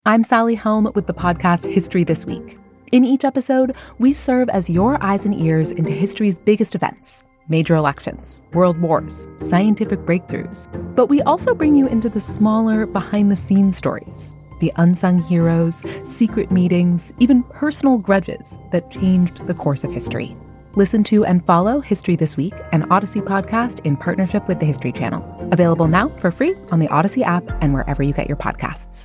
I'm Sally Helm with the podcast History This Week. In each episode, we serve as your eyes and ears into history's biggest events, major elections, world wars, scientific breakthroughs. But we also bring you into the smaller, behind-the-scenes stories, the unsung heroes, secret meetings, even personal grudges that changed the course of history. Listen to and follow History This Week, an Odyssey podcast in partnership with the History Channel. Available now for free on the Odyssey app and wherever you get your podcasts.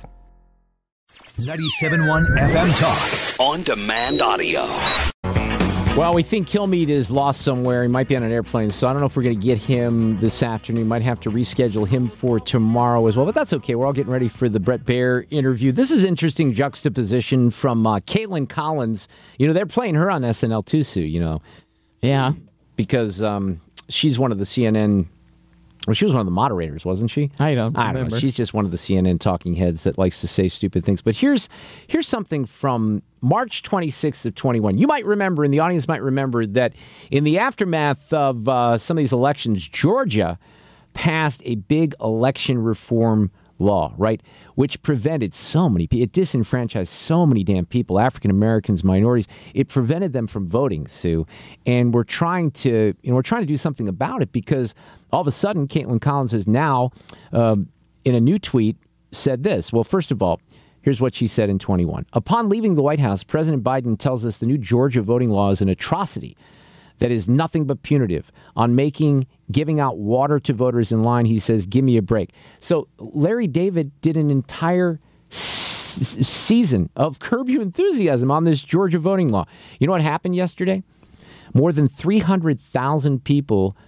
97.1 FM Talk. On demand audio. Well, we think Kilmeade is lost somewhere. He might be on an airplane, so I don't know if we're going to get him this afternoon. Might have to reschedule him for tomorrow as well, but that's okay. We're all getting ready for the Bret Baier interview. This is interesting juxtaposition from Caitlin Collins. You know, they're playing her on SNL too, Sue, you know. Yeah. Because she's one of the CNN... Well, she was one of the moderators, wasn't she? I don't know. remember. She's just one of the CNN talking heads that likes to say stupid things. But here's something from March 26th of 21. You might remember, and the audience might remember, that in the aftermath of some of these elections, Georgia passed a big election reform law, right, which prevented so many people, it disenfranchised so many damn people, African Americans, minorities. It prevented them from voting, Sue. And we're trying to do something about it because all of a sudden, Caitlin Collins has now, in a new tweet, said this. Well, first of all, here's what she said in 21. Upon leaving the White House, President Biden tells us the new Georgia voting law is an atrocity that is nothing but punitive. On giving out water to voters in line, he says, give me a break. So Larry David did an entire season of Curb Your Enthusiasm on this Georgia voting law. You know what happened yesterday? More than 300,000 people,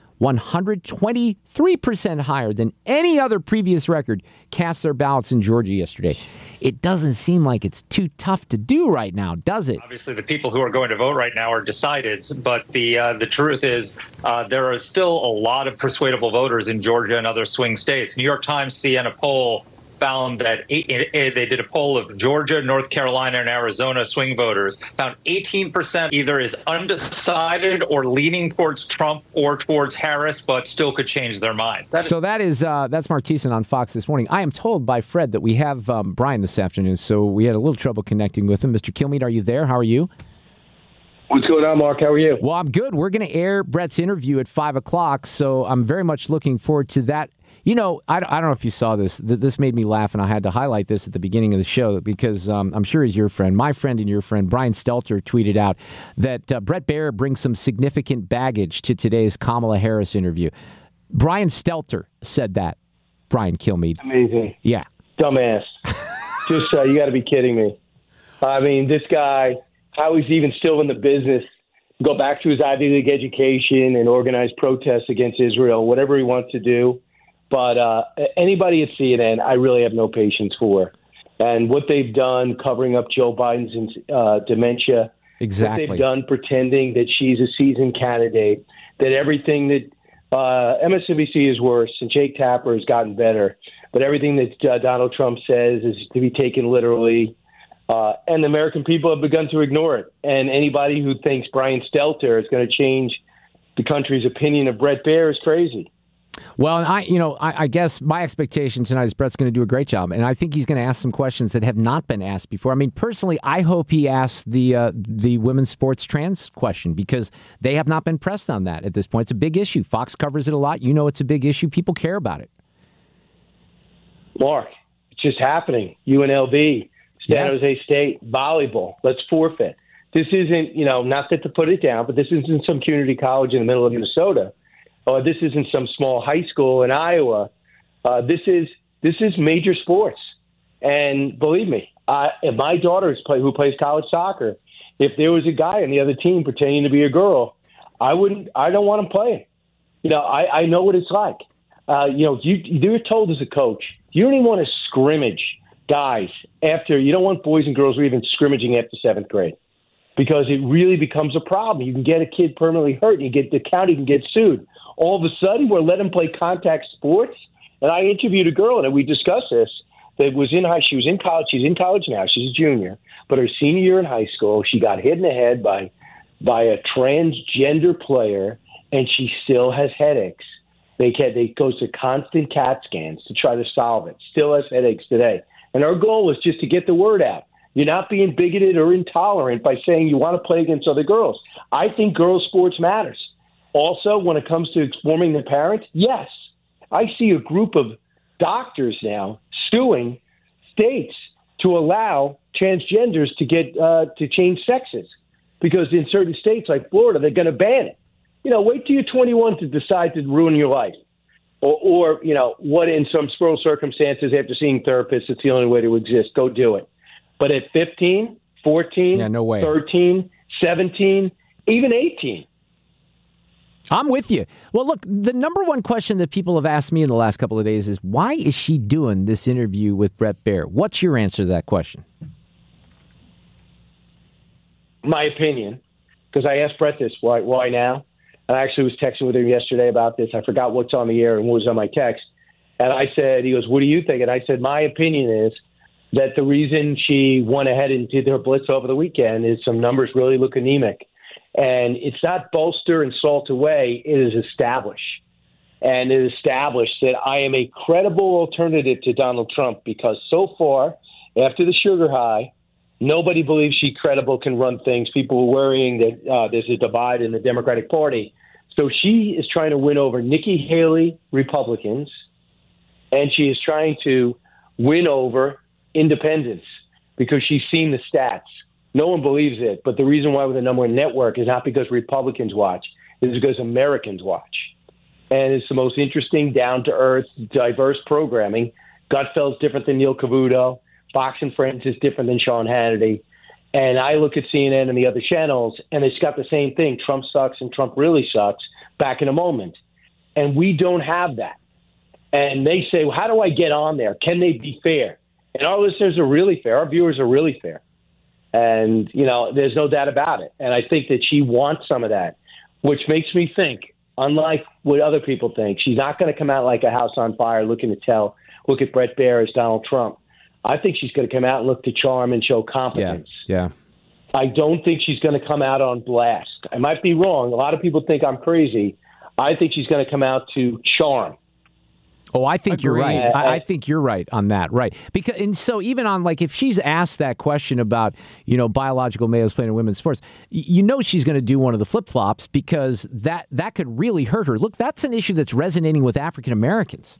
123% higher than any other previous record, cast their ballots in Georgia yesterday. It doesn't seem like it's too tough to do right now, does it? Obviously, the people who are going to vote right now are decided, but the truth is there are still a lot of persuadable voters in Georgia and other swing states. New York Times Siena poll found that they did a poll of Georgia, North Carolina, and Arizona swing voters, found 18% either is undecided or leaning towards Trump or towards Harris, but still could change their mind. That's Mark Thiessen on Fox this morning. I am told by Fred that we have Brian this afternoon, so we had a little trouble connecting with him. Mr. Kilmeade, are you there? How are you? What's going on, Mark? How are you? Well, I'm good. We're going to air Bret's interview at 5 o'clock, so I'm very much looking forward to that. You know, I don't know if you saw this. This made me laugh, and I had to highlight this at the beginning of the show because I'm sure he's your friend. My friend and your friend, Brian Stelter, tweeted out that Bret Baier brings some significant baggage to today's Kamala Harris interview. Brian Stelter said that. Brian Kilmeade. Amazing. Yeah. Dumbass. Just, you got to be kidding me. I mean, this guy, how he's even still in the business, go back to his Ivy League education and organize protests against Israel, whatever he wants to do. But anybody at CNN, I really have no patience for. And what they've done covering up Joe Biden's dementia, exactly. What they've done pretending that she's a seasoned candidate, that everything that MSNBC is worse and Jake Tapper has gotten better, but everything that Donald Trump says is to be taken literally. And the American people have begun to ignore it. And anybody who thinks Brian Stelter is going to change the country's opinion of Bret Baier is crazy. Well, I guess my expectation tonight is Bret's going to do a great job, and I think he's going to ask some questions that have not been asked before. I mean, personally, I hope he asks the women's sports trans question because they have not been pressed on that at this point. It's a big issue. Fox covers it a lot. You know it's a big issue. People care about it. Mark, it's just happening. UNLV, San Jose State, volleyball. Let's forfeit. This isn't, not that to put it down, but this isn't some community college in the middle of Minnesota. This isn't some small high school in Iowa. This is major sports. And believe me, if my daughter who plays college soccer, if there was a guy on the other team pretending to be a girl, I don't want him playing. I know what it's like. You're told as a coach, you don't even want to scrimmage guys you don't want boys and girls who are even scrimmaging after 7th grade because it really becomes a problem. You can get a kid permanently hurt and the county can get sued. All of a sudden, we're letting them play contact sports. And I interviewed a girl, and we discussed this, that was she was in college. She's in college now. She's a junior. But her senior year in high school, she got hit in the head by a transgender player, and she still has headaches. They goes to constant CAT scans to try to solve it. Still has headaches today. And our goal is just to get the word out. You're not being bigoted or intolerant by saying you want to play against other girls. I think girls' sports matters. Also, when it comes to informing the parents, yes, I see a group of doctors now suing states to allow transgenders to get to change sexes, because in certain states like Florida, they're going to ban it. Wait till you're 21 to decide to ruin your life. Or what in some circumstances, after seeing therapists, it's the only way to exist. Go do it. But at 15, 14, no way. 13, 17, even 18. I'm with you. Well, look, the number one question that people have asked me in the last couple of days is, why is she doing this interview with Bret Baier? What's your answer to that question? My opinion, because I asked Bret this, why now? And I actually was texting with him yesterday about this. I forgot what's on the air and what was on my text. And I said, he goes, what do you think? And I said, my opinion is that the reason she went ahead and did her blitz over the weekend is some numbers really look anemic. And it's not bolster and salt away. It is establish. And it is established that I am a credible alternative to Donald Trump, because so far, after the sugar high, nobody believes she credible can run things. People are worrying that there's a divide in the Democratic Party. So she is trying to win over Nikki Haley Republicans, and she is trying to win over independents because she's seen the stats. No one believes it, but the reason why we're the number one network is not because Republicans watch. It's because Americans watch. And it's the most interesting, down-to-earth, diverse programming. Gutfeld's different than Neil Cavuto. Fox and Friends is different than Sean Hannity. And I look at CNN and the other channels, and it's got the same thing. Trump sucks and Trump really sucks back in a moment. And we don't have that. And they say, well, how do I get on there? Can they be fair? And our listeners are really fair. Our viewers are really fair. And, there's no doubt about it. And I think that she wants some of that, which makes me think, unlike what other people think, she's not going to come out like a house on fire looking to look at Bret Baier as Donald Trump. I think she's going to come out and look to charm and show competence. Yeah. I don't think she's going to come out on blast. I might be wrong. A lot of people think I'm crazy. I think she's going to come out to charm. Oh, I think you're right. I think you're right on that. Right. And so even on, like, if she's asked that question about, biological males playing in women's sports, she's going to do one of the flip-flops, because that could really hurt her. Look, that's an issue that's resonating with African Americans.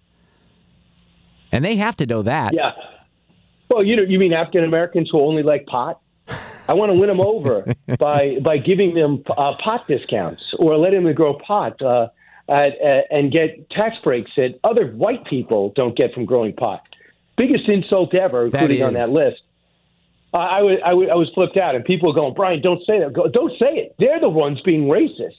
And they have to know that. Yeah. Well, you mean African Americans who only like pot? I want to win them over by giving them pot discounts, or letting them grow pot and get tax breaks that other white people don't get from growing pot. Biggest insult ever, including on that list. I was flipped out, and people are going, Brian, don't say that. Don't say it. They're the ones being racist.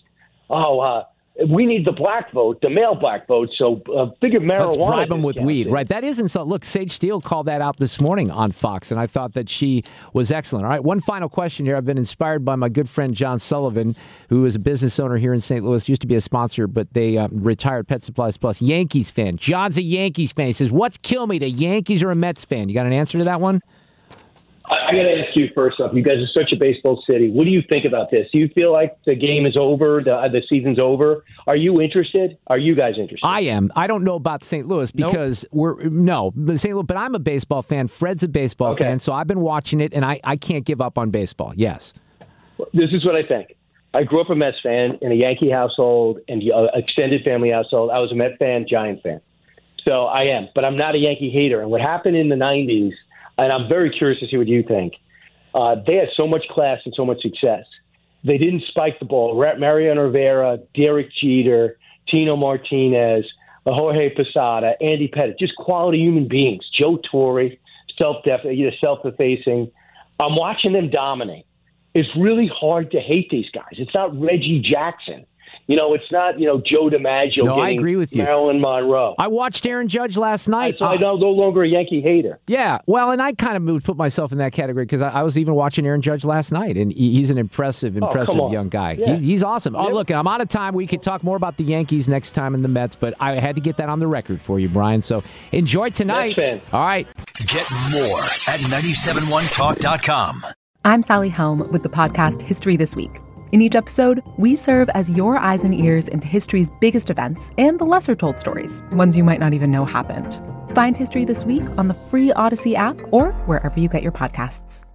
We need the black vote, the male black vote, so bigger marijuana. Let's bribe them with weed. Right, that is insult. Look, Sage Steele called that out this morning on Fox, and I thought that she was excellent. All right, one final question here. I've been inspired by my good friend John Sullivan, who is a business owner here in St. Louis, used to be a sponsor, but they retired Pet Supplies Plus. Yankees fan. John's a Yankees fan. He says, what's kill me, the Yankees or a Mets fan? You got an answer to that one? I got to ask you first off, you guys are such a baseball city. What do you think about this? Do you feel like the game is over, the season's over? Are you interested? Are you guys interested? I am. I don't know about St. Louis because St. Louis, but I'm a baseball fan. Fred's a baseball fan, so I've been watching it, and I can't give up on baseball. Yes. This is what I think. I grew up a Mets fan in a Yankee household and extended family household. I was a Met fan, Giant fan. So I am, but I'm not a Yankee hater. And what happened in the 90s, and I'm very curious to see what you think. They had so much class and so much success. They didn't spike the ball. Mariano Rivera, Derek Jeter, Tino Martinez, Jorge Posada, Andy Pettitte, just quality human beings. Joe Torre, self-effacing. I'm watching them dominate. It's really hard to hate these guys. It's not Reggie Jackson. It's not, Joe DiMaggio getting I agree with you. Marilyn Monroe. I watched Aaron Judge last night. So I'm no longer a Yankee hater. Yeah, well, and I kind of would put myself in that category because I was even watching Aaron Judge last night, and he's an impressive young guy. Yeah. He's awesome. Yep. Oh, look, I'm out of time. We could talk more about the Yankees next time and the Mets, but I had to get that on the record for you, Brian. So enjoy tonight. All right. Get more at 971talk.com. I'm Sally Helm with the podcast History This Week. In each episode, we serve as your eyes and ears into history's biggest events and the lesser-told stories, ones you might not even know happened. Find History This Week on the free Odyssey app or wherever you get your podcasts.